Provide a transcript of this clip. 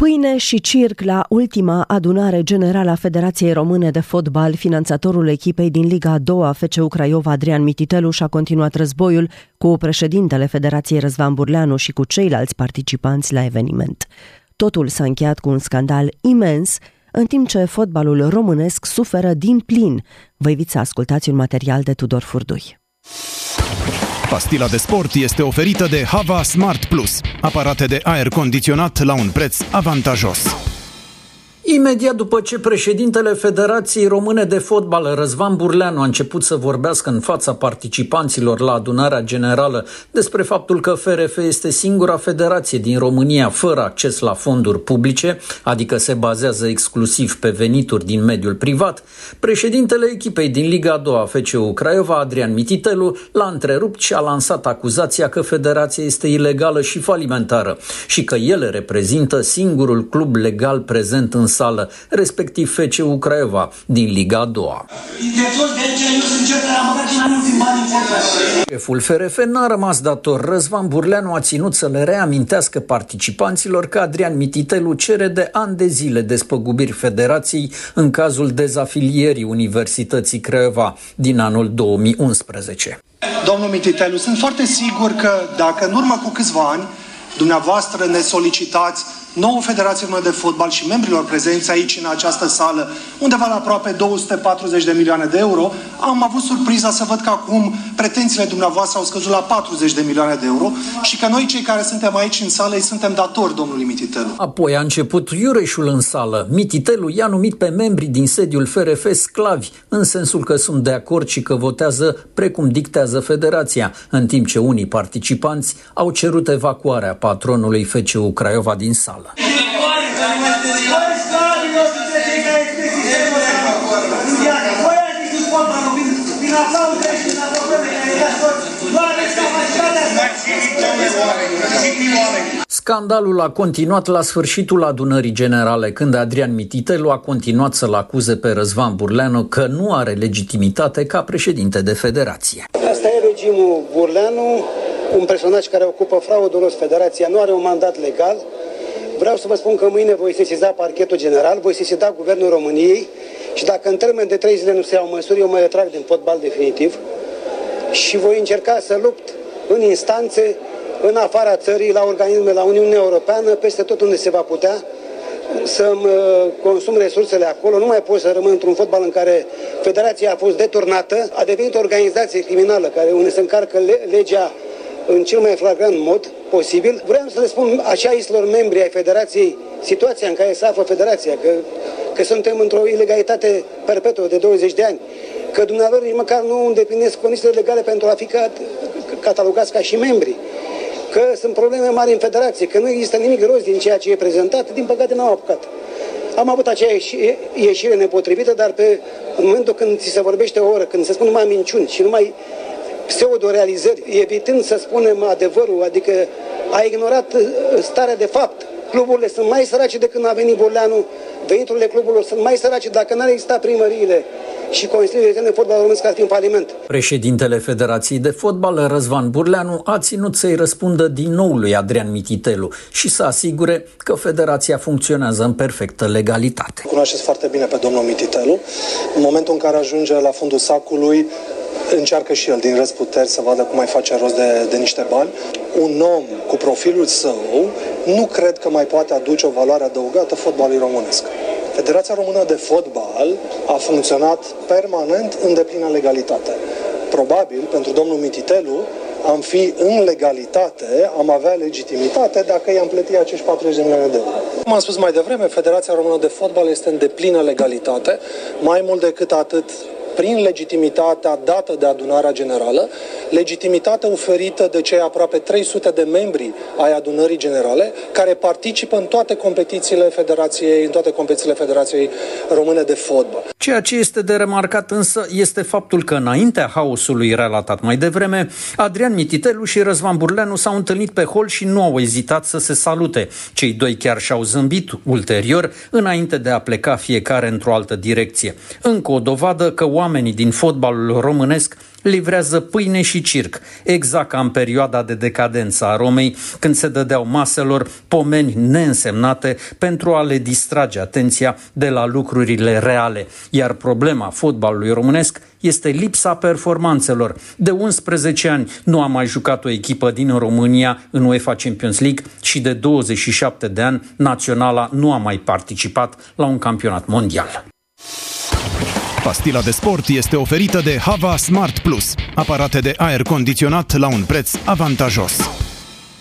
Pâine și circ la ultima adunare generală a Federației Române de Fotbal. Finanțatorul echipei din Liga a doua, FCU Craiova, Adrian Mititelu, și-a continuat războiul cu președintele Federației Răzvan Burleanu și cu ceilalți participanți la eveniment. Totul s-a încheiat cu un scandal imens, în timp ce fotbalul românesc suferă din plin. Vă invit să ascultați un material de Tudor Furdui. Pastila de sport este oferită de Hava Smart Plus, aparate de aer condiționat la un preț avantajos. Imediat după ce președintele Federației Române de Fotbal, Răzvan Burleanu, a început să vorbească în fața participanților la adunarea generală despre faptul că FRF este singura federație din România fără acces la fonduri publice, adică se bazează exclusiv pe venituri din mediul privat, președintele echipei din Liga a doua, FCU Craiova, Adrian Mititelu, l-a întrerupt și a lansat acuzația că federația este ilegală și falimentară și că ele reprezintă singurul club legal prezent în sală, respectiv FCU Craiova, din Liga a doua. Șeful FRF n-a rămas dator. Răzvan Burleanu a ținut să le reamintească participanților că Adrian Mititelu cere de ani de zile despăgubiri federației în cazul dezafilierii Universității Craiova din anul 2011. Domnul Mititelu, sunt foarte sigur că dacă în urmă cu câțiva ani dumneavoastră ne solicitați nouă Federație Română de Fotbal și membrilor prezenți aici în această sală, undeva la aproape 240 de milioane de euro, am avut surpriza să văd că acum pretențiile dumneavoastră au scăzut la 40 de milioane de euro și că noi, cei care suntem aici în sală, îi suntem datori domnului Mititelu. Apoi a început iureșul în sală. Mititelu i-a numit pe membrii din sediul FRF sclavi, în sensul că sunt de acord și că votează precum dictează federația, în timp ce unii participanți au cerut evacuarea patronului FCU Craiova din sală. Scandalul a continuat la sfârșitul adunării generale, când Adrian Mititelu a continuat să-l acuze pe Răzvan Burleanu că nu are legitimitate ca președinte de federație. Asta e regimul Burleanu, un personaj care ocupă fraudulos federația, nu are un mandat legal. Vreau să vă spun că mâine voi sesiza parchetul general, voi sesiza Guvernul României și dacă în termen de 3 zile nu se iau măsuri, eu mă retrag din fotbal definitiv și voi încerca să lupt în instanțe, în afara țării, la organisme, la Uniunea Europeană, peste tot unde se va putea, să-mi consum resursele acolo. Nu mai pot să rămân într-un fotbal în care federația a fost deturnată, a devenit o organizație criminală care unde se încarcă legea în cel mai flagrant mod posibil. Vreau să le spun așailor membri ai federației situația în care se află federația, că suntem într-o ilegalitate perpetuă de 20 de ani, că dumneavoastră nici măcar nu îndeplinesc condițiile legale pentru a fi catalogați ca și membri, că sunt probleme mari în federație, că nu există nimic rost din ceea ce e prezentat. Din păcate n-am apucat. Am avut acea ieșire nepotrivită, dar în momentul când ți se vorbește o oră, când se spun numai minciuni și numai pseudo-realizări, evitând să spunem adevărul, adică a ignorat starea de fapt. Cluburile sunt mai sărace de când a venit Burleanu, veniturile cluburilor sunt mai sărace, dacă n-ar exista primăriile și Consiliul de Fotbal Românesc ar fi în faliment. Președintele Federației de Fotbal, Răzvan Burleanu, a ținut să-i răspundă din nou lui Adrian Mititelu și să asigure că federația funcționează în perfectă legalitate. Cunoașteți foarte bine pe domnul Mititelu. În momentul în care ajunge la fundul sacului, încearcă și el din răzputeri să vadă cum mai face rost de niște bani. Un om cu profilul său nu cred că mai poate aduce o valoare adăugată fotbalului românesc. Federația Română de Fotbal a funcționat permanent în deplină legalitate. Probabil, pentru domnul Mititelu, am fi în legalitate, am avea legitimitate dacă i-am plătit acești 40 de milioane de euro. Cum am spus mai devreme, Federația Română de Fotbal este în deplină legalitate, mai mult decât atât, prin legitimitatea dată de adunarea generală, legitimitatea oferită de cei aproape 300 de membri ai adunării generale, care participă în toate competițiile Federației Române de Fotbal. Ceea ce este de remarcat însă este faptul că înaintea haosului relatat mai devreme, Adrian Mititelu și Răzvan Burleanu s-au întâlnit pe hol și nu au ezitat să se salute. Cei doi chiar și-au zâmbit ulterior, înainte de a pleca fiecare într-o altă direcție. Încă o dovadă că oamenii din fotbalul românesc livrează pâine și circ, exact ca în perioada de decadență a Romei, când se dădeau maselor pomeni neînsemnate pentru a le distrage atenția de la lucrurile reale. Iar problema fotbalului românesc este lipsa performanțelor. De 11 ani nu a mai jucat o echipă din România în UEFA Champions League și de 27 de ani naționala nu a mai participat la un campionat mondial. Pastila de sport este oferită de Hava Smart Plus, aparate de aer condiționat la un preț avantajos.